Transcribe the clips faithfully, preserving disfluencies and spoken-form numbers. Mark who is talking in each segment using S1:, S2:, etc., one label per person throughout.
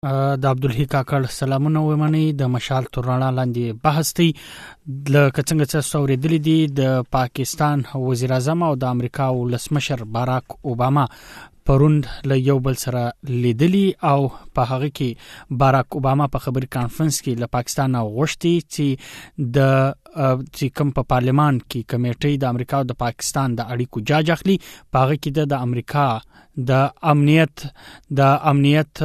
S1: د عبدالحی کاکړ سلامونه ومني د مشال تورنا لاندې بحث دی لکه څنګه چې اوریدلې دي د پاکستان وزیر اعظم او د امریکا ولسمشر باراک اوباما پرون له یو بل سره لیدلی او په هغه کې باراک اوباما په خبري کانفرنس کې له پاکستان غوښتي چې د چې کوم په پارلمان کې کمیټې د امریکا او د پاکستان د اړیکو جاج اخلي په هغه کې د امریکا د امنیت د امنیت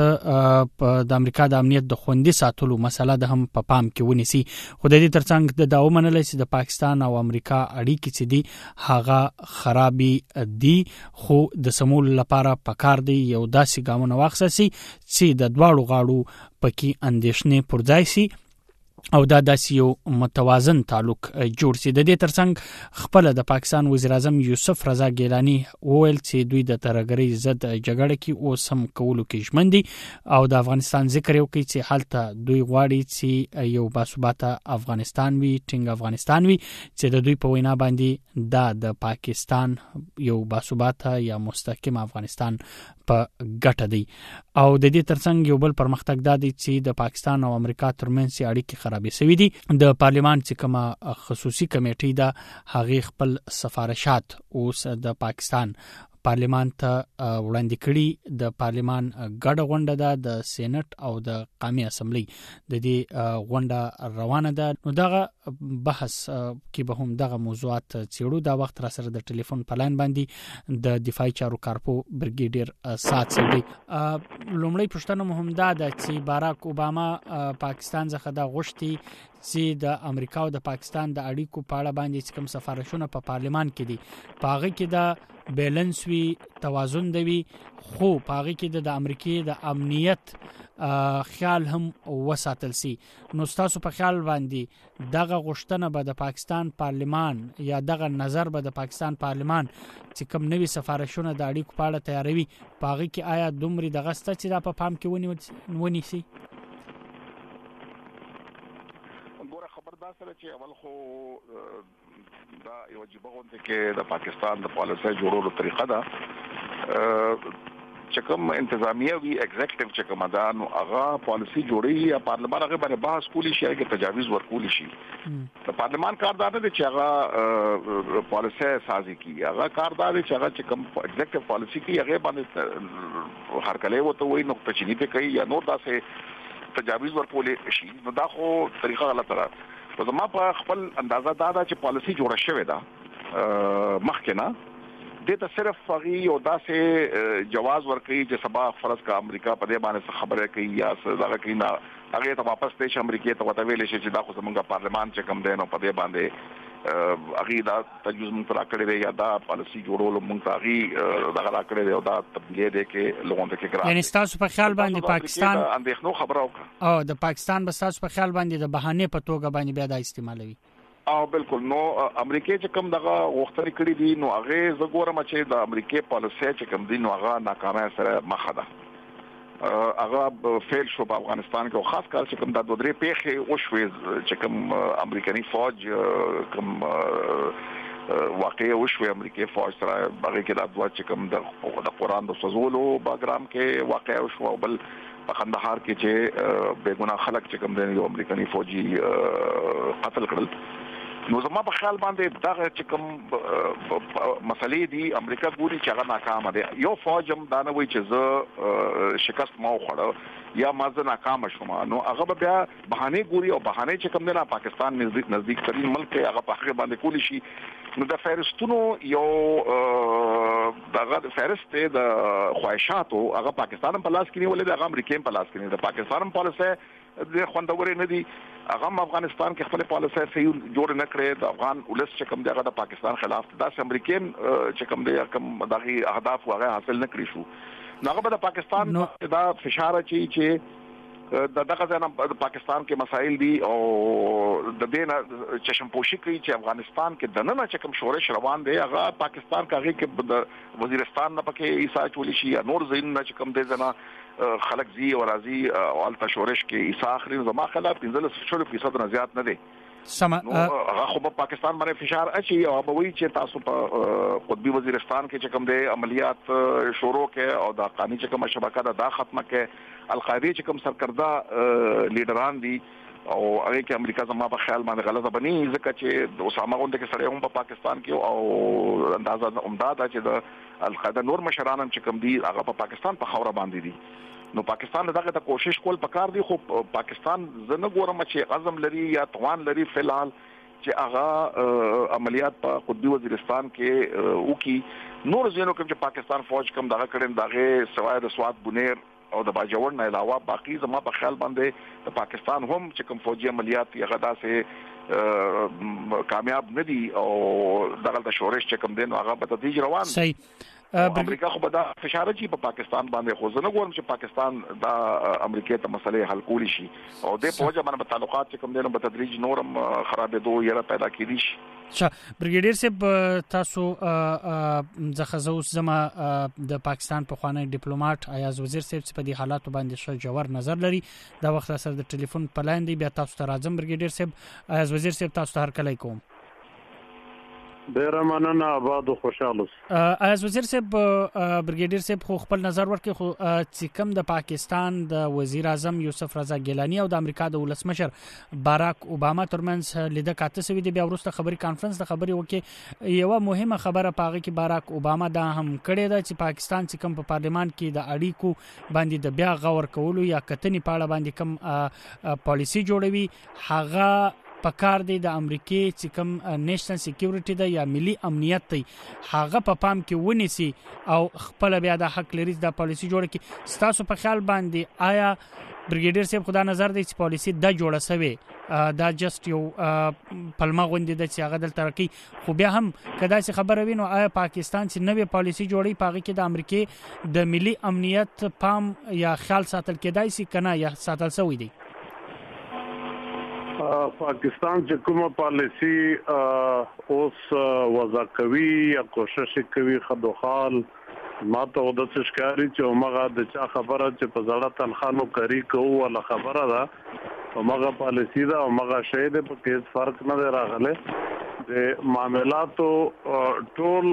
S1: د امریکا د امنیت د خوندي ساتلو مسله د هم په پام کې ونیسي. خو د دې ترڅنګ د داو منل چې د پاکستان او امریکا اړیکې چې دي هغه خرابي دي خو د سمول لپاره پکار دی یو داسې ګامونه واخیستي چې د دواړو غاړو پکې اندېښنې پر ځای شي او دا داسې یو متوازن تعلق جوړ شي. د دې ترڅنګ خپل د پاکستان وزیر اعظم یوسف رضا ګیلانی وویل چې دوی د ترهګرۍ ضد جګړه کې اوس هم کولو کې ژمن دي او د افغانستان ذکر یو کوي چې هلته دوی غواړي چې یو باثباته افغانستان وي، ټینګ افغانستان وي چې د دوی په وینا باندې دا د پاکستان یو باثباته یا مستحکم افغانستان په ګټه دی. او د دې ترڅنګ یو بل پرمختګ دا دی چې د پاکستان او امریکا ترمنځ اړیکې خرابې شوې دي. د پارلمان چې کومه خصوصي کمیټې ده هغه خپل سفارشات اوس د پاکستان پارلمان ته وړاندې کړي. د پارلمان ګډه غونډه ده د سېنات او د قومي اسمبلی د دې غونډه روانه ده. نو دغه بحث کې به هم دغه موضوعات څېړو. دا وخت را سره د ټلیفون په لاین باندې د دفاعي چارو کارپو برګیډیر سات سړي. لومړی پوښتنه مهم ده چې باراک اوباما پاکستان څخه دا غوښتي چې د امریکا او د پاکستان د اړیکو په اړه باندې کوم سفارشونه په پارلمان کې دي په هغه کې دا بیلنس وی توازن دی خو په هغه کې د امریکای د امنیت خیال هم وساتل سي. نو تاسو په خیال باندې دغه غوښتنه به د پاکستان پارلمان یا دغه نظر به د پاکستان پارلمان چې کوم نوي سفارشونه د اړیکو په اړه تیاروي په هغه کې آیا دومره دغه ست چې دا په پام کې ونیسي؟
S2: دا سره چې اول خو دا یو واجب غونډه کې د پاکستان د پالیسي جوړولو طریقه ده چې کوم انتظامیه وی ایگزیکټیو چې کوم ده نو هغه پالیسي جوړي یا پارلمان هغه باندې بحث کولی شي چې تجاویز ورکول شي. د پارلمان کاردار نه چې هغه پالیسي سازي کوي، هغه کاردار چې هغه چې کوم ایگزیکټیو پالیسي کوي هغه باندې هر کله وته وي نو تچنی ته کوي یا نور داسې تجاویز ورکول شي. نو دا خو طریقه غلطه ده. په زما په خپل اندازه دا ده چې پالیسي جوړه شوې ده مخکې نه د ته صرف فغي او داسې جواز ورکړي چې سبا فرض کا امریکا په دې باندې خبره کوي یا څه کوي نه هغه ته واپس پېښ امریکا ته وتویل شي چې دا خو زمونږ پارلمان چې کم دی نو په دې باندې هغه دا تجویز مونږ را کړی دی یا دا پالیسي جوړول مونږ ته هغه دا را کړی دی او دا تبدیلی دی کې لوګون ته کې ګرځي.
S1: یعنی تاسو په خیال باندې پاکستان
S2: اندېښنو خبره وکړه
S1: او د پاکستان به تاسو په خیال باندې د بهانه په توګه باندې بیا دا استعمالوي؟
S2: او بالکل. نو امریکای چې کوم دغه غوښتنې کړې دي نو هغه زګورم چې د امریکای پالیسي چې کوم دي نو هغه ناکامه سره مخه ده. هغه فیل شو په افغانستان کې او خاص کار چې کوم د دوه درې پیښې او شوې چې کوم امریکایي فوج کوم واقعي او شوې امریکایي فوج سره هغه کې د دوه چې کوم د قرآن د سوزولو باګرام کې واقع او شو بل په خندهار کې چې بیګونه خلک چې کوم د امریکایي فوجي قتل کړل. نو زما په خیال باندې دا چې کوم مسلې دي امریکا ګوري چې هغه ناکامه ده. یو فوج هم دا نه وایي چې زه شکست ما وخوړه یا ما زه ناکام شوم نو هغه بیا بهانه ګوري او بهانه چې کوم نه پاکستان نزدیک نزدیک ترين ملک هغه په هغه باندې کولی شي. نو د فهرستونو یو دغه فهرست د خواهشاتو هغه پاکستان په لاس کې نیولې د امریکا په لاس کې نه د پاکستان پالیسي د خوندوري نه دي. هغه افغانستان کې خپل پالیسي صحیح جوړ نه کړي. د افغان ولس چې کوم دغه د پاکستان خلاف د امریکایي چې کوم د کوم دغه اهداف هغه حاصل نه کړی شو. نو هغه د پاکستان دا فشار چي چې د دغه ځنه د پاکستان کې مسایل دي او د دې نه چشم پوشي کوي چې افغانستان کې د نن چې کوم شورش روان دی هغه پاکستان کاږي کې د وزیرستان نه پکې ایسا چولی شي یا نور زین نه چې کوم دې ځنه خلک زی او راضي او الته شورش کې ایسا اخري زما خلاف پنځلس فیصد نه زیات نه دي.
S1: سم
S2: هغه خو په پاکستان باندې فشار اچي او به وی چې تاسو په قطبي وزیرستان کې چې کوم د عملیات شروع کې او د قانوني چې کومه شبکه ده دا ختمه کې القاعده چې کوم سرکرده لیډران دي او هغه کې امریکا زما په خیال باندې غلطه بني ځکه چې د اسامه غونډه کې سره هم په پاکستان کې او اندازه عمداد چې د القاعده نور مشران هم چې کوم دي هغه په پاکستان په خوره باندې دي نو پاکستان دغه ته کوشش کول پکار دي خو پاکستان زنه ګورم چې عزم لري یا توان لري فلحال چې هغه عملیات په قطبی وزیرستان کې وکي نور ځینو کوم چې پاکستان فوج کوم دغه کړي دغه سوای د سواد بنیر او د باجوړ نه علاوه باقی زما په خیال باندې د پاکستان هم چې کوم فوجي عملیات یې غدا سه کامیاب نه دي او دغه د شورش چې کوم دین هغه په تدریج روان
S1: صحیح
S2: امریکا خو به دا فشار چی په پاکستان باندې خو زه نه غواړم چې پاکستان دا امریکا ته مسلې حل کولی شي او د فوج باندې تعلقات چې کوم دین په تدریج نورم خرابېدو یره پیدا کیدی شي
S1: شا بریګیډیر صاحب تاسو ځخزوس زما د پاکستان په خوانی ډیپلوماټ ایاز وزیر صاحب په دې حالات باندې شو جوړ نظر لري دا وخت سره د ټلیفون پلان دی بیا تاسو ته راځم بریګیډیر صاحب ایاز وزیر صاحب تاسو ته هر کله کوم
S3: ډیر مننه آباد او خوشاله
S1: ایاز وزیر صاحب بریګیډیر صاحب خو خپل نظر ورکړي خو چې کوم د پاکستان د وزیر اعظم یوسف رضا ګیلانی او د امریکا د ولسمشر باراک اوباما ترمنځ لیده کاته سوي دی بیا وروسته خبري کانفرنس د خبري وکي یو مهمه خبره پاغه کې باراک اوباما دا هم کړی دا چې پاکستان چې کوم په پارلیمان کې د اړیکو باندې د بیا غور کولو یا کتنی پاړه باندې کوم پالیسی جوړوي هغه پکار دی د امریکای چې کوم نېشنل سکیورټي ده یا ملي امنیت دی هغه په پام کې ونیسي او خپل بیا د حق لري د پالیسی جوړ کی ستاسو په خیال باندې آیا بریګیډیر صاحب خدا نظر دی چې پالیسی د جوړه سوي دا جست یو پلمه غوندي د چې هغه د ترقی خو بیا هم کدا چې خبره وینو آیا پاکستان چې نوې پالیسی جوړي پاغي کې د امریکای د ملي امنیت پام یا خیال ساتل کېدای شي کنه یا ساتل سوی دی
S3: پاکستان چې کومه پالیسی اوس وضع کوي یا کوشش کوي خدوخال ماته د څه ښکاری چې مغه د چا خبره چې په زړه تنخانو کوي کوه ولا خبره ده مغه پالیسی ده او مغه شی ده په کې فرق نه راغله د معاملاتو ټول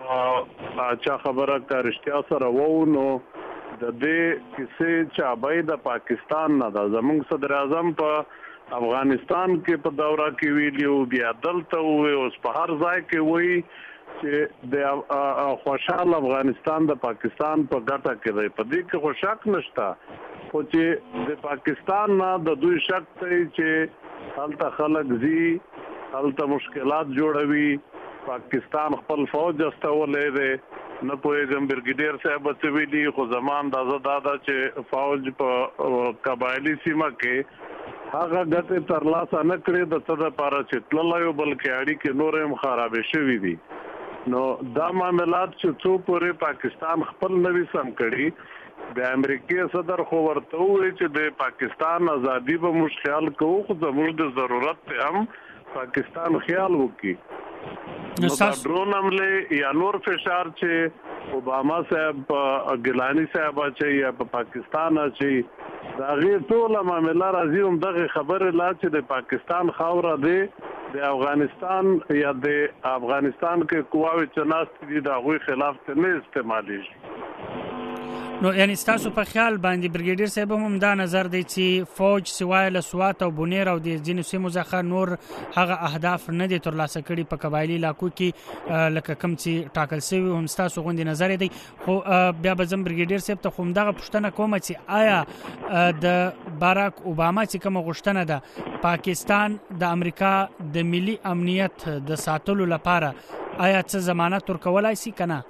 S3: چا خبره کارشتیا سره وو نو د دې کیسې چې ابای د پاکستان نه ده زموږ صدر اعظم په افغانستان کې په دوره کې ویډیو بیا دلته وي او په هر ځای کې وي چې د خوشحال افغانستان د پاکستان په ګټه کې دی په دې کې خو شک نشته خو چې د پاکستان نه د دوی شک دی چې هلته خلک زی هلته مشکلات جوړوي پاکستان خپل فوج استولې دی نه پوهېږم بریګیډیر صاحب څه ویلي خو زما اندازه دا ده چې فوج په قبایلي سیمه کې هغه ګټه ترلاسه نه کړې د څه لپاره چې تللایو بلکې اړیکې نور هم خرابې شوې دي نو دا معاملات چې څو پورې پاکستان خپل نوي سم کړي د امریکای صدر خو ورته وایي چې د پاکستان ازادي به موږ خیال کوو خو زموږ د ضرورت هم پاکستان خیال وکړي نو دا ډرون حمله یا نور فشار چې اوباما صاحب ګیلانی صاحب چې یا په پاکستان چې دا غیر ټول معاملې راځي هم دغه خبره لا چې د پاکستان خاوره دی د افغانستان یا د افغانستان کې قواوی چې ناست دي د هغوی خلاف ته نه استعمالیږي
S1: نو یعنی تاسو په خیال باندې بریګیډیر صاحب هم دا نظر دی چې فوج سوای له سوات او بونیر او د ځینو سیمو ځخه نور هغه اهداف نه دي ترلاسه کړي په قبایلی علاقو کې لکه کم چې ټاکل شوی هم تاسو غوندي نظر دی خو بیا به زم بریګیډیر صاحب ته کوم دغه پښتنه کوم چې آیا د باراک اوباما چې کوم غوښتنه ده پاکستان د امریکا د ملي امنیت د ساتلو لپاره آیا څه ضمانت ورکولای شي کنه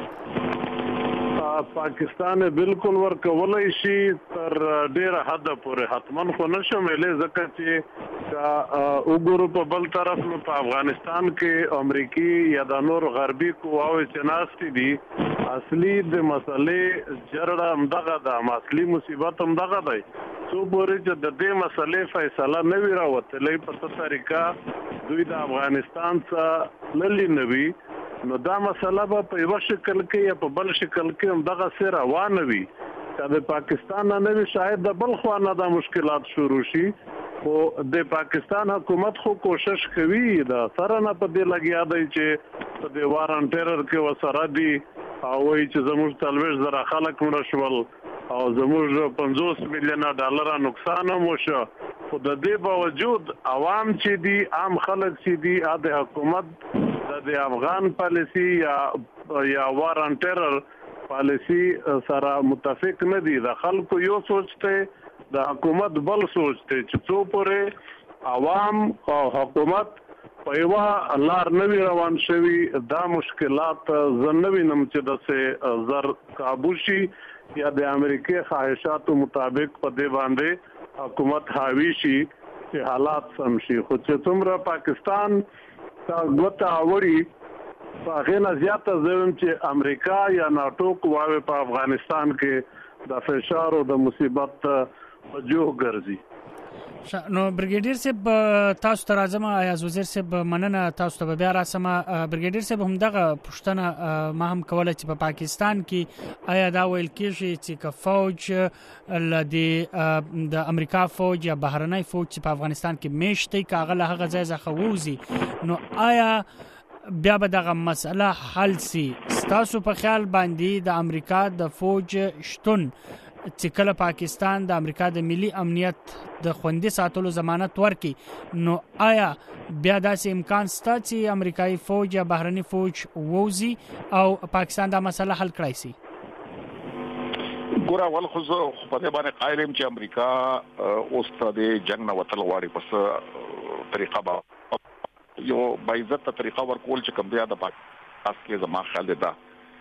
S3: پاکستان بالکل ورکولای شي تر ډیره حد پورې حتمن خو نشم ویلې ځکه چې وګورو په بل طرف نو په افغانستان کې امریکای یا د نور غربي قواوې چې ناستې دي اصلي د مسلې جرړه همدغه ده اصلي مصیبت همدغه دی څو پورې چې د دې مسلې فیصله نه وي راوتلې په څه طریقه دوی د افغانستان څخه للی نه وي نو دا مسله به په یو شکل کې یا په بل شکل کې هم دغه سره روانه وي چې د پاکستان نه وي شاید د بل خوا نه د مشکلات شروع شي خو د پاکستان حکومت خو کوشش کوي دا سره نه په دې لګیا دی چې په د وارن ټیرر کې وسره دي او وایي چې زموږ تلويش زره خلک مړ شول او زموږ پنځوس میلیونه ډالر نقصان هم وشو. خو د دې باوجود عوام چې دي عام خلک چې دي د حکومت د افغان پالیسی یا یا وار ان ټیرر پالیسی سره متفق نه دي. د خلکو یو سوچته د حکومت بل سوچته چې څو پورې عوام او حکومت په یو لار نوی روان شوي دا مشکلات زنوي نم چې د سه زر قابو شي یا د امریکای خواهشاتو مطابق په دې باندې حکومت حاوی شي چې حالات سم شي. خو چې څومره پاکستان تا غوته وړي هغه نه زیاته زوم چې امریکا یا ناتو قواوې په افغانستان کې د فشار او د مصیبت وجوه ګرځي.
S1: نو برګیډیر صاحب تاسو ته راځم. ایاز وزیر صاحب مننه تاسو ته بیا راسم. برګیډیر صاحب هم دغه پښتنه ما هم کوله چې په پاکستان کې آیا دا ویل کېږي چې که فوج لدی د امریکا فوج یا بهرنۍ فوج چې په افغانستان کې میشتي کاغه له هغه ځای څخه ووزي نو آیا بیا به دغه مسله حل سي؟ تاسو په خیال باندې د امریکا د فوج شتون چې کله پاکستان د امریکا د ملي امنیت د خوندي ساتلو ضمانت ورکي نو آیا بیا داسې امکان شته چې امریکایي فوج یا بهرني فوج ووزي او پاکستان دا مسله حل کړای شي؟
S2: ګوره ول خو په دې باندې قائل یم چې امریکا اوس د جنگ نه وتل غواړي پس طریقه به یو باعزت طریقه ورکول چې کوم دی د پاکستان کې زما خیال دی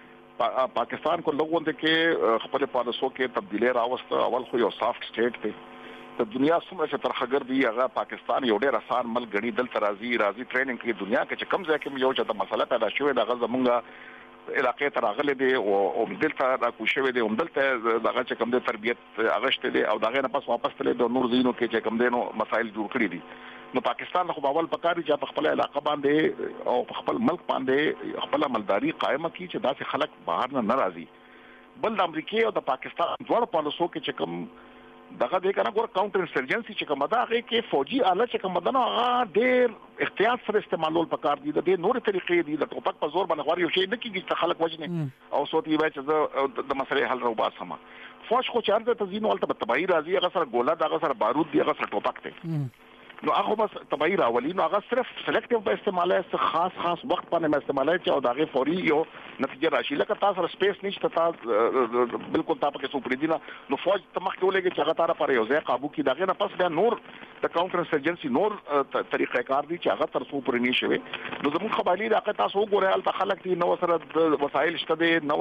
S2: پاکستان کو لوگوں کې خپل پالیسو کې تبدیلی راوسته. اول خو یو سافت سټیټ دی د دنیا څومره چې ترخګر دی هغه پاکستان یو ډېر آسان ملک غني دلته راځي راځي ټریننګ کوي. دنیا کې چې کم ځای کې یو چې د مسله پیدا شوې د غزه مونږه علاقې ته راغلي دي او دلته را کوشوي دي هم دلته دغه چې کم د تربيت اغشته دي او دغه نه پس واپس تللی د نور زینو کې چې کم دینو مسایل جوړ کړی دي. نو پاکستان خو باول پکاري چې په خپل علاقې باندې او په خپل ملک باندې خپل عملداري قائمه کړي چې داسې خلک بهر نه ناراضي. بل د امریکای او د پاکستان دوه پالیسو کې چې کوم دغه د کنه ګور کاونټر انسرجنسي چې کوم دا هغه کې فوجي آله چې کوم دنه هغه ډېر احتیاط سره استعمالول پکار دي. د دې نور طریقې دي د ټوپک په زور باندې غوړي شي نه کیږي چې خلک وجنه او صوتي وای چې د مسلې حل راو باسمه. فوج خو چارته تزینو ولته تبعی راځي هغه سره ګوله دغه سره بارود دی هغه سره ټوپک دی نو هغه بس تبعی راولي نو هغه صرف سلیکټیو په استعمال است خاص خاص وخت باندې استعمال چې او دغه فوري یو نتیجه راشي لکه تاسو سپیس نشته تاسو بالکل تاسو کې سو پریدینا نو فوج تمخ کې ولګي چې هغه تاره پر یو ځای قابو کې دغه نه پس بیا نور د کاونټر انسرجنسي نور طریقې کار دي چې هغه تر سو پرې نشي وي نو زموږ خبالي راکه تاسو وګورئ ال خلک دي نو سره وسایل شته دي نو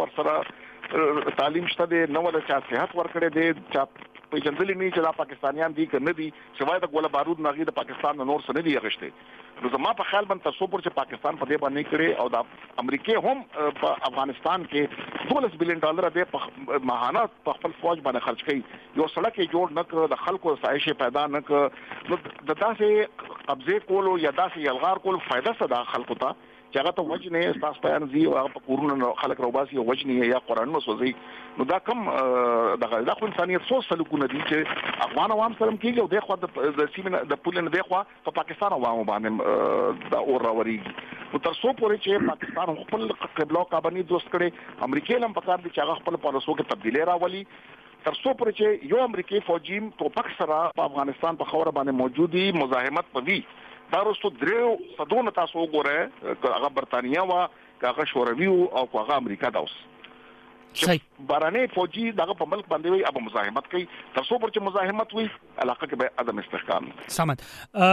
S2: سره تعلیم شته دي نو له چا صحت ورکړي دي چا په جندلې نه چې دا پاکستانیان دي کنه دي سوای د ګوله بارود ناغي د پاکستان نور سره دي غشته نو زما په خیال باندې تاسو پر چې پاکستان په دې باندې کړي او د امریکای هم په افغانستان کې دولس بلین ډالر د ماهانه په خپل فوج باندې خرج کړي یو سړک جوړ نه کړ د خلکو سایش پیدا نه کړ نو د داسې قبضه کولو یا داسې یلغار کول فائدہ څه د خلکو ته چې هغه ته وجنه استاس بیان زی او هغه په کورونو خلک روباسي او وجنه یا قران نو سوځي نو دا کم دغه د خپل انسانيت څو سلوکونه دي چې افغان عوام سره کېږي او د خو د سیمه د پولن د خو په پاکستان عوام باندې دا اور راوريږي نو تر څو پورې چې پاکستان خپل قبله قابلیت دوست کړي امریکای هم پکار دي چې هغه خپل پالیسو کې تبدیلی راولي تر څو پورې چې یو امریکای فوجیم ټوپک سره په افغانستان په خوره باندې موجودي مزاحمت پوي دا رستو دریو صدونه تاسو وګورئ هغه برتانیا وا هغه شوروي او هغه امریکا داوس
S1: صحیح
S2: بارانه فوجي دغه په ملک باندې وي اب مزاحمت کوي تر څو پر چې مزاحمت وي علاقه کې به عدم استحکام
S1: سمت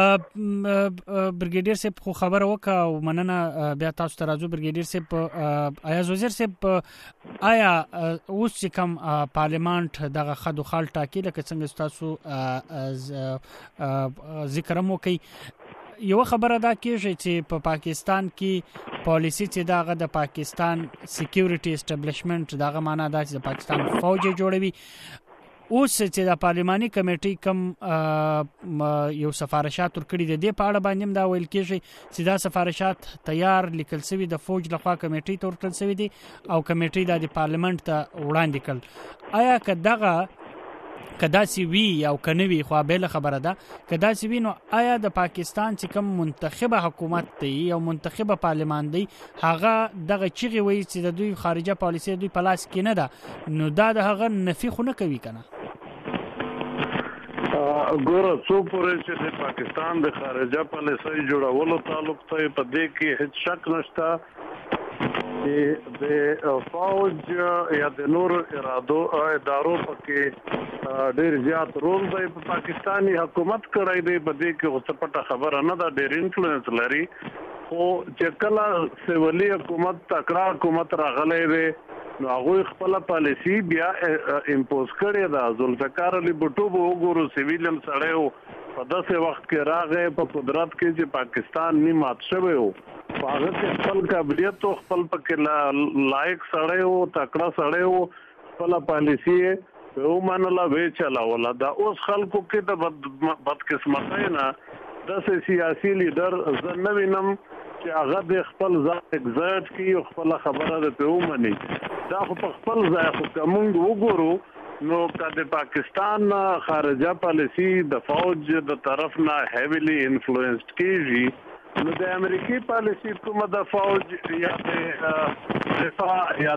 S1: برګیډیر صاحب خو خبر وکا او مننه بیا تاسو ته راځو برګیډیر صاحب ایاز وزیر صاحب آیا اوس چې کوم پارلیمانت دغه خدو خال ټاکي لکه څنګه تاسو ذکر مو کوي یو خبره دا کېږي چې په پاکستان کې پالیسی چې داغه د پاکستان سکیورټي اسټابلیشمنت داغه معنا دا چې د پاکستان فوج جوړوي اوس چې د پارلماني کمیټې کم یو سفارشات ورکړي د دې په اړه باندې دا ویل کېږي چې دا سفارشات تیار لیکل شوی د فوج لخوا کمیټې ته ورکړل شوی دي او کمیټې د پارلمانت ته وړاندې کړل آیا که دغه کدا سی وی او کنوي خو به خبره ده کدا سی وی نو آیا د پاکستان چې کوم منتخبه حکومت دی او منتخبه پارلمان دی هغه دغه چیغي وایي چې د دوی خارجه پالیسي دوی په لاس کې نه ده نو دا د هغه نفي خو نه کوي کنه
S3: ګوره څو پورې چې د پاکستان د خارجه پالیسي جوړولو تعلق ته په دې کې هیڅ شک نشته چې د فوج یا د نور ارادو ادارو پکې ډېر زیات رول دی په پاکستاني حکومت کړی دی په دې کې اوس پټه خبره نه ده ډېر انفلوئنس لري خو چې کله سیولي حکومت تکړه حکومت راغلی دی نو هغه خپل پالیسی بیا امپوز کړی دا ذوالفقار علي بټو به وګورو سیویلم سړی په داسې وخت کې راغی په قدرت کې چې پاکستان نیم مات شوی و په هغه کې خپل قابلیت او خپل پکې لایق سړی و تکړه سړی و خپل پالیسی یې ومنله وی چلاوله دا اوس خلکو کې د بدقسمتۍ نه داسې سیاسي لیډر زه نه وینم چې هغه د خپل ځان اگزرټ کړي او خپل خبره ده ومني دا خو په خپل ځای خو کومنګ وګورو نو که د پاکستان خارجه پالیسی د فوج د طرف نه هیویلی انفلوئنسډ کیږي نو د امریکای پالیسی کومه د فوج یا د دفاع یا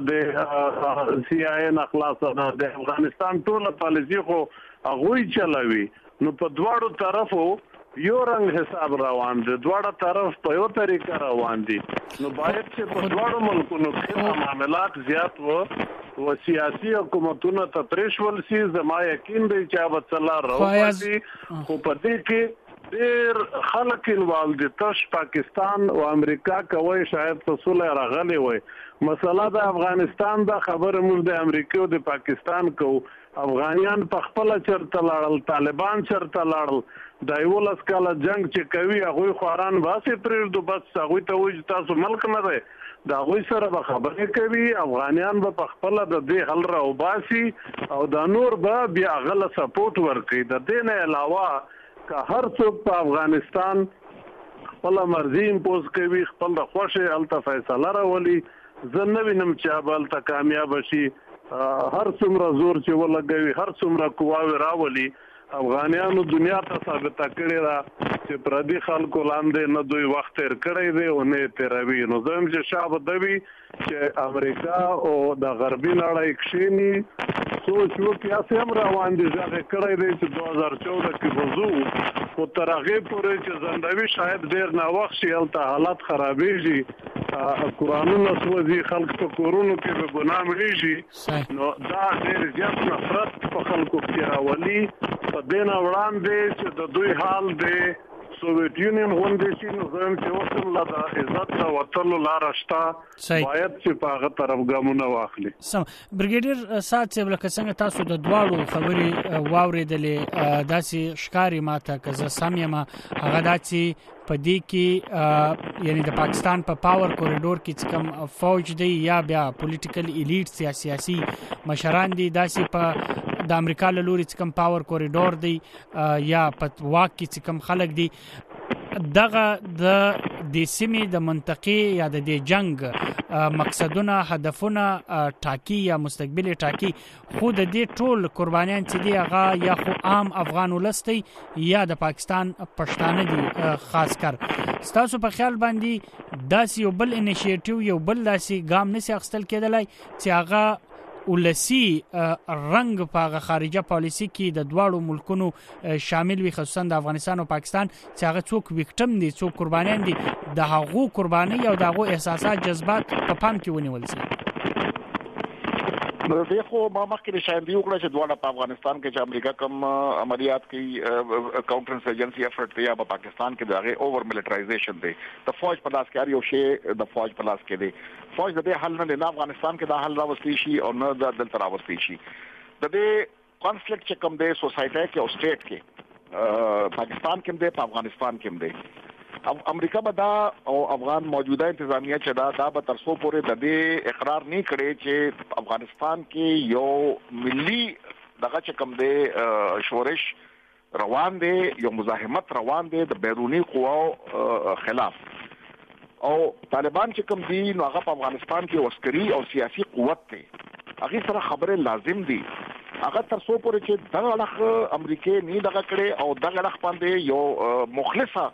S3: د سی آی ای خلاص نه د افغانستان ټول پالیسی خو هغه چلوي نو په دواړو طرفو یو رنګ حساب روان دي دواړه طرف په یو طریقه روان دي نو باید چې په دواړو ملکونو کې معاملات زیات وو و سیاسي حکومتونه ته پریشول سي زما یقین دی چې به څلار راوځي خو په دې کې ډېر خلک انوالو دي تش پاکستان او امریکا کوي شاید په صلح راغلي وي مسله د افغانستان دا خبره موږ د امریکا او د پاکستان کو افغانیان په خپل چرته لاړل طالبان چرته لاړل د یولس کاله جنگ چې کوي هغه خواران واسه پرېږدو بس هغه ته وایي تاسو ملک نه دی دا غوي سره به خبرې کوي افغانیان به په خپل د دې حل را وباسي او د نور به بیا غل سپورټ ورکړي د دې نه علاوه که هر څوک په افغانستان خپل مرزي امپوز کوي خپل د خوښه الته فیصله راولي زه نه وینم چې به الته کامیاب شي هر څومره زور چې ولګوي هر څومره قواوي راولي افغانیانو دنیا ته ثابته کړې ده چې پردي خلکو لاندې نه دوی وخت تیر کړی دی او نه تیروي نو زه هم چې شابه دوي چې امریکا او د غربي نړۍ کښینی سوچ وکړي هسې هم روان دي غږ کړی دی چې دوه هزار چوده کې وضو خو تر هغې پورې چې زندوي شاید ډېر ناوخت شي هلته حالات خرابېږي قرآنونه سوځي خلک په کورونو کې به ګناه مړېږي نو دا ډېر زیات نفرت په خلکو کې راولي په دې نه وړاندې چې د دوی حال دی سوویت یونین غونډې شي نو زه یم چې اوس هم لا د عزت ته وتلو لاره شته باید چې په هغه طرف ګامونه واخلي
S1: سم بریګیډیر سات صاحب لکه څنګه تاسو د دواړو خبرې واورېدلې داسې ښکاري ماته که زه سم یم هغه دا چې په دې کې یعنی د پاکستان په پاور کوریډور کې چې کوم فوج دی یا بیا پولیټیکل ایلیټ سیاسي مشران دي داسې په د امریکا له لوري چې کوم پاور کوریډور دی یا په واک کې چې کوم خلک دي دغه د د سیمې د منطقې یا د دې جنگ مقصدونه هدفونه ټاکی یا مستقبل ټاکی خو د دې ټول قربانیان چې دی هغه یا خو عام افغان ولستی یا د پاکستان پښتانه دي خاص کر ستاسو په خیال باندې داسې یو بل انیشیټیو یو بل داسې ګام نشي اخیستل کېدلی چې هغه ولسی رنګ په خارجه پالیسی کې د دواړو ملکونو شامل وي خصوصا د افغانستان او پاکستان چې هغه څوک وکټم دي څوک قربانیان دي د هغو قرباني او د هغو احساسات جذبات په پام کې ونیول شي
S2: نو زه خو ما مخکې شاید یو کړ چې دواړه په افغانستان کې چې امریکا کوم عملیات کوي کاونټر انسرجنسي افورت دی یا په پاکستان کې دغه اوور ملټرایزیشن دی د فوج په لاس کې یو شی د فوج په لاس کې دی فوج د دې حل نه نه افغانستان کې د حل راوستي شي او نه د دلته راوستي شي د دې کانفلیکټ چې کوم دی سوسایټي کې او سټیټ کې پاکستان کې دی په افغانستان کې دی امریکا به دا او افغان موجوده انتظامیه چې دا دا به ترسو پورې د دې اقرار نه کړي چې افغانستان کې یو ملي دغه چې کوم دی شورش روان دی یو مزاحمت روان دی د بیرونی قواو خلاف او طالبان چې کوم دي نو هغه په افغانستان کې عسکري او سیاسي قوت دی هغه سره خبره لازم دي هغه تر څو پورې چې دغه اړخ امریکای نه دغه کړي او دغه اړخ باندې یو مخلصه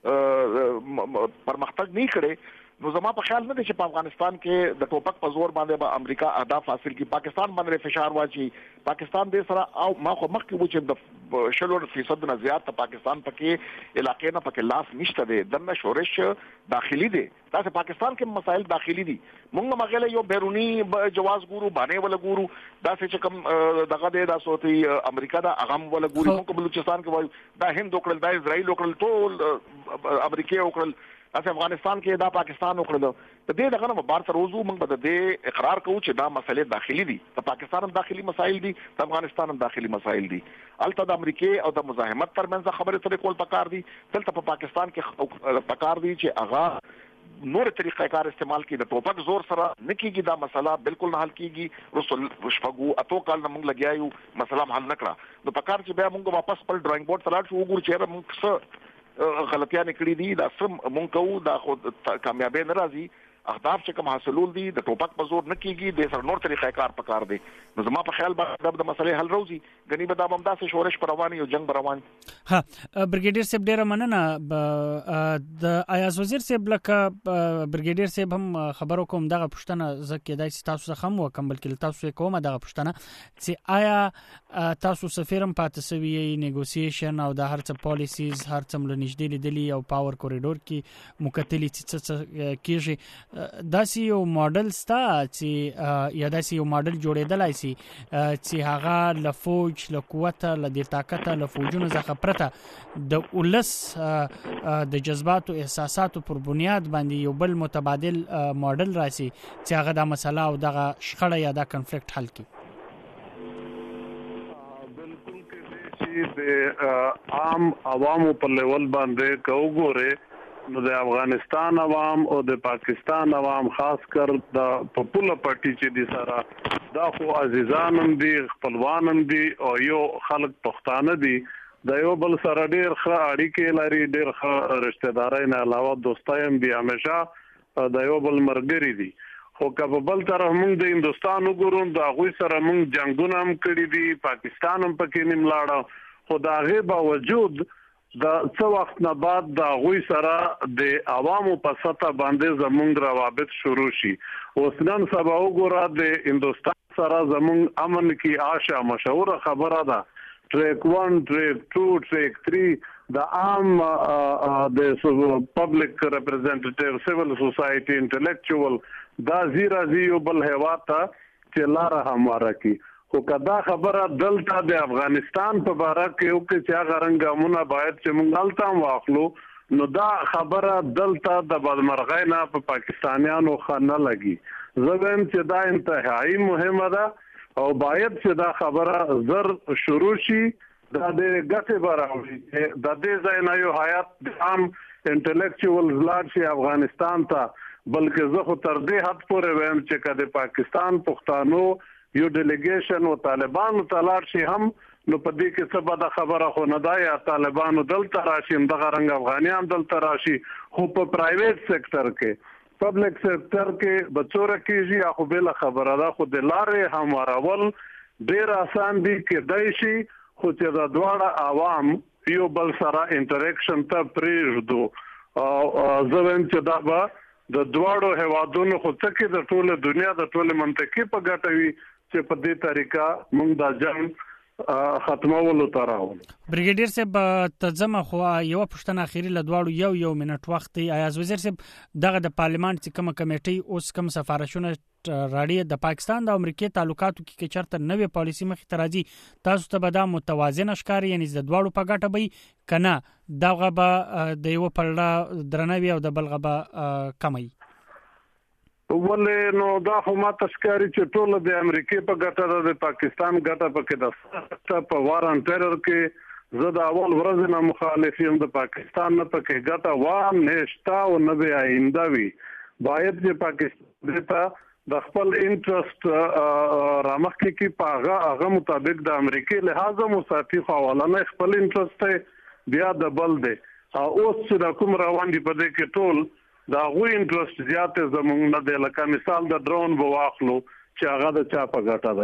S2: پرمختګ نه کړي نو زما په خیال نه دی چې په افغانستان کې د ټوپک په زور باندې به امریکا اهداف حاصل کړي. پاکستان باندې فشار واچي. پاکستان دې سره او ما خو مخکې و چې د شلو فیصد نه زیات ته پاکستان پکې علاقې نه پکې لاس نشته دی. دنه شورش داخلي دی. تاسو پاکستان کې مسایل داخلي دي. موږ مغله یو بیرونی جواز ګورو باندې ول ګورو دا چې کوم دغه د تاسو ته امریکا دا اغم ول ګورو موږ بلوچستان کې وایو دا هند وکړل دا اسرائیل وکړل ټول امریکا وکړل اسه افغانستان کې دا پاکستان وکړل. د دې دغه نه بار تر روزو موږ به د اقرار کوو چې دا مسلې داخلي دي. د پاکستان هم داخلي مسایل دي د افغانستان هم داخلي مسایل دي. البته د امریکای او د مزاحمت ترمنځ خبرې ترې کول پکار دي. دلته په پاکستان کې پکار دي چې اغا نور طریقې کار استعمال کړي. د ټوپک زور سره نکېږي دا مسله بالکل نه حل کیږي. رسول شپغو اتو کال نه موږ لګیایو مسله حل نکړه. نو پکار چې بیا موږ واپس پر ډراینګ بورډ تلاړ شو وګورو چې موږ څه غلطیاں کړې دي. دا سم مونږ کوو دا خو کامیابی نه راځي. اهداف چې کوم حاصلول دي د ټوپک په زور نه کیږي. د سر نور طریقې کار پکار دي. نو زما په خیال باندې د مسلې حل راوځي. غنی به دا بمداسه شورش پر رواني او جنگ روان.
S1: ها برګیډیر صاحب ډیر مننه. د ایاز وزیر صاحب لکه برګیډیر صاحب هم خبرو کوم دغه پښتنه زکه دای تاسو څخه هم وکم بلکې تاسو کومه دغه پښتنه چې آیا تاسو سفیرم پاتې سوي نیګوسییشن او د هرڅ پالیسیز هرڅ ملنجدي لیدلی او پاور کوریډور کې مکتلی چې کیږي داسې یو ماډل ستا چې یا داسې یو ماډل جوړېدلای شي چې هغه له فوج له قوت له د طاقت له فوجونو څخه پرته د ولس د جذبات او احساساتو پر بنیاد باندې یو بل متبادل ماډل راشي چې هغه د مسله او دغه شخړه یا د کنفلیکټ حل کړي.
S3: بالکل کې چې د عام عوامو په لیول باندې کوګوره نو د افغانستان عوام او د پاکستان عوام خاص کر د پپوله پارټي چې دي سره دا خو عزیزانم دي خپلوانم دي او یو خلک پښتانه دي د یو بل سره ډېر ښه اړیکې لري ډېر ښه رشتہ دارای نه علاوه دوستای هم دي همیشه د یو بل مرګري دي. خو که بل طرف موږ د هندستان وګورو د هغوی سره موږ جنگونه هم کړي دي. پاکستان هم پکې نیم لاړه. خو د هغې باوجود د څو وخت نه بعد د غوي سره د عوامو په سطح باندې زمونږ روابط شروع شي. اوس نن سبا وګوره د هندستان سره زمونږ امن کې آشا مشهور خبره ده. ټریک ون ټریک ټو ټریک تھری د عام د پبلک ریپرزینټیټیو سیول سوسایټي انټلیکچوال دا زیرا زیو بل هوا ته چې لار همواره کی. خو کدا خبره دلته د افغانستان په باره کې او کې چې هغه رنګامونه باید چې موږ التام واخلو نو دا خبره دلته د بدمرغۍ نه په پاکستانیانو خانه لګي. زبم چې دا انتهایی مهمه ده او باید چې دا خبره زر شروع شي. دا د ګټې براوي د دې ځای نه یو حیات د عام انټلیکچوالز لاړ شي افغانستان ته. بلکې زه خو تر دې حد پورې ویم چې کله پاکستان پښتانو یو ډیلیګیشن او طالبانو تلار شي هم نو په دې کې څه بده خبره خو نه ده. یا طالبانو دلته راشي دغه رنګ افغانیان دلته راشي. خو په پرایویټ سېکټر کې پبلک سېکټر کې بچوره کېږي یا خو بل خبره ده. خو د لارې هموارول ډېر آسان دي کېدای شي. خو چې د دواړه عوام یو بل سره انټریکشن ته پرېږدو او زه وایم چې دا به د دواړو هوادونو خو څه کې د ټوله دنیا د ټوله منطقې په ګټه وي چې په دې طریقه موږ دا جنگ ختمولو ته راولو.
S1: برګیډیر صاحب ترجمه خو یو پښتنه اخیری لدواړو یو یو منټ وخت دی. ایاز وزیر صاحب دغه د پارلیمان چې کومه کمیټي اوس کوم سفارشونه راړي د پاکستان د امریکای تعلقاتو کې چرته نوې پالیسی مخې ته راځي تاسو ته به دا متوازن ښکاري یعنی د دواړو په ګټه به کنه دغه به د یو پړه درنوي او د بلغه به کمي.
S3: ولې نو دا خو ما تشکاري چې ټول د امریکای په ګټه ده د پاکستان ګټه پکې ده. په وارن ټیرر کې زه د اول ورځ نه مخالف یم. د پاکستان نه پکې ګټه وام نشتا او نه به آینده وي. باید چې پاکستان ته د خپل انټرست رامخکې کې په هغه هغه مطابق د امریکای لحاظه مسافي حواله خپل انټرست بیا د بل دی. اوس چې د کوم روان دي په دې کې ټول دا غوی انټرست زیات زمونږ نه دی. لکه مثال د ډرون به واخلو چې هغه د چا په ګټه دی.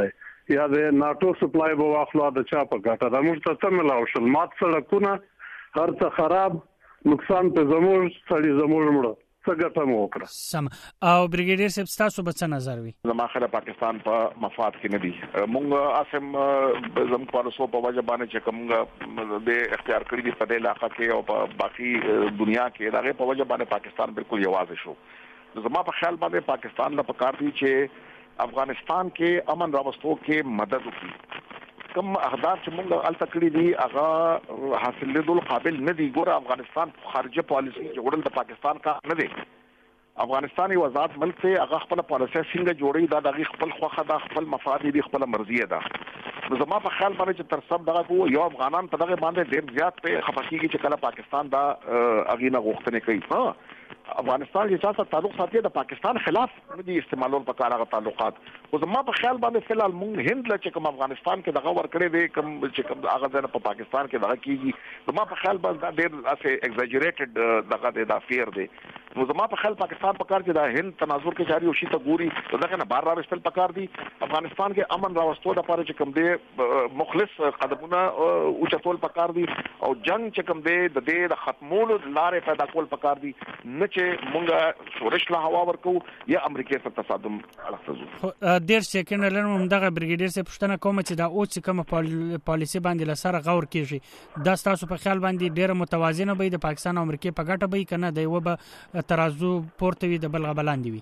S3: یا د ناتو سپلای به واخلو د چا په ګټه دا موږ ته څه ملاو شل مات سړکونه هر څه خراب نقصان په زموږ سړي زموږ مړه څه ګټه مو وکړه.
S1: سم او بریګیډیر صاحب تاسو به څه نظر وي؟
S2: زما خله پاکستان په مفاد کې نه دي. مونږ اسم زم پالسو په وجه باندې چې کومه د اختیار کړی دی په علاقه کې او په باقي دنیا کې دغه په وجه باندې پاکستان بالکل یوازې شو. زما په خیال باندې پاکستان له پکار دی چې افغانستان کې امن راوستو کې مدد وکړي. کوم اهداف چې موږ الته کړی دي هغه حاصل لیدل قابل نه دي. ګوره افغانستان خارجه پالیسي جوړل د پاکستان کا نه دي. افغانستان یو آزاد ملک دی هغه خپل پالیسي څنګه جوړي دا د خپل خوخه د خپل مفاد دي خپل مرزي ده. زما په خیال باندې چې تر سب دغه کو یو افغانان په دغه باندې ډیر زیات په خفقيږي چې کله پاکستان دا اغینه غوښتنه کوي. ها افغانستان چې تاسو تعلق ساتي د پاکستان خلاف نه دي استعمالول په کار هغه تعلقات. خو زما په خیال باندې فلال مونږ هند له چې کوم افغانستان کې دغه ور کړی دی کوم چې کوم هغه ځنه په پاکستان کې دغه کیږي زما په خیال باندې ډیر اسه ایگزاجریټډ دغه د افیر دی. نو زما په خیال پاکستان په کار چې د هند تناظر کې جاری وشي ته ګوري دغه نه بار راوستل پکار دي. افغانستان کې امن راوستو د پاره چې کوم دی مخلص قدمونه او چتول پکار دي او جنگ چې کوم دی د دې د ختمولو لارې پیدا کول پکار دي نه چې مونږه شورش لا هوا ورکو یا امریکای سره تصادم اړخ
S1: ډیر سکند لرم دغه بریګیډیر سره پښتنه کوم چې دا او چې کوم پالیسي باندې لسره غور کیږي دا تاسو په خیال باندې ډیر متوازنه به د پاکستان او امریکای په ګټه به کنه دی و به ترازو پورته وي د بلغه بلاندې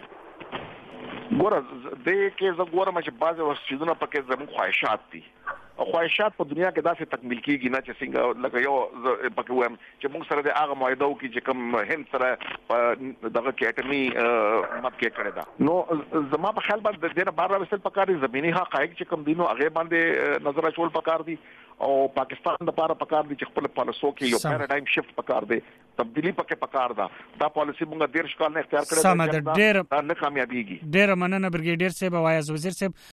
S1: وي.
S2: ګوره د کې زه ګورم چې بعض وسیدونه پکې زموږ خواهشات دي او خواهشات په دنیا کې داسې تکمیل کیږي نه چې څنګه لکه یو پکې وایم چې موږ سره د هغه معاهده وکړي چې کوم هند سره دغه کې اټمي مت کې کړی دا. نو زما په خیال باندې د دې بار راوستل پکار دي زميني حقایق چې کوم دینو هغه باندې نظر اچول پکار دي او پاکستان د لپاره پکار دي چې خپل پالیسو کې یو پیراډایم شفت پکار دی تبدیلی پکې پکار ده. دا پالیسي موږ ډیر شکل نه اختیار کړې
S1: ده ډیر
S2: نه کامیابیږي.
S1: ډیر مننه بریګیډیر صاحب او ایاز وزیر صاحب.